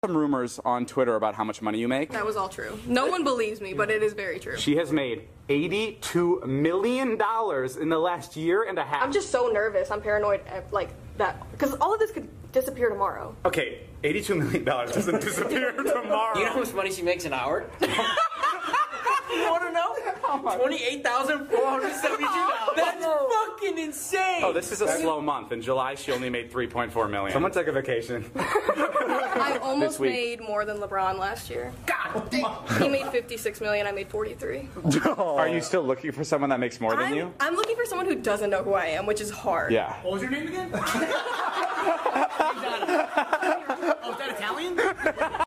some rumors on Twitter about how much money you make. That was all true. No one believes me, but it is very true. She has made $82 million in the last year and a half. I'm just so nervous. I'm paranoid, like that, because all of this could disappear tomorrow. Okay, $82 million doesn't disappear tomorrow. You know how much money she makes an hour? You want to know? $28,472. That's fucking insane. Oh, this is a slow month. In July, she only made $3.4 million. Someone take a vacation. I almost made more than LeBron last year. God damn. He made $56 million. I made 43. Are you still looking for someone that makes more than you? I'm looking for someone who doesn't know who I am, which is hard. Yeah. What was your name again? Oh, is that Italian?